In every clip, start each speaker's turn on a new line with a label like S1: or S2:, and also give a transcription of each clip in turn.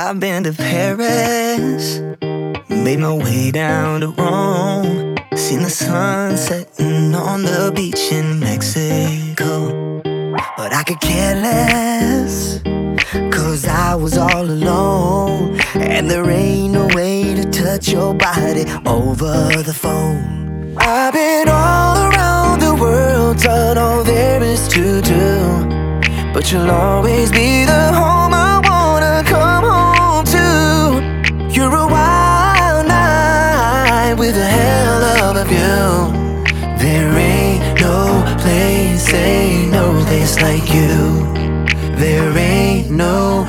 S1: I've been to Paris, made my way down to Rome, seen the sun setting on the beach in Mexico. But I could care less, 'cause I was all alone, and there ain't no way to touch your body over the phone. I've been all around the world, done all there is to do, but you'll always be the home I wanna come home to. You're a wild night with a hell of a view. There ain't no place like you. There ain't no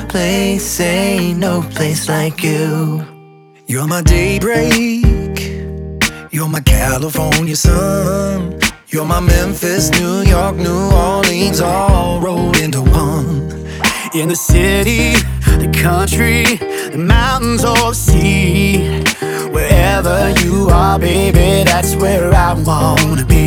S1: place like you.
S2: You're my daybreak, you're my California sun, you're my Memphis, New York, New Orleans, all rolled into one.
S3: In the city, the country, the mountains or the sea, wherever you are, baby, that's where I wanna be.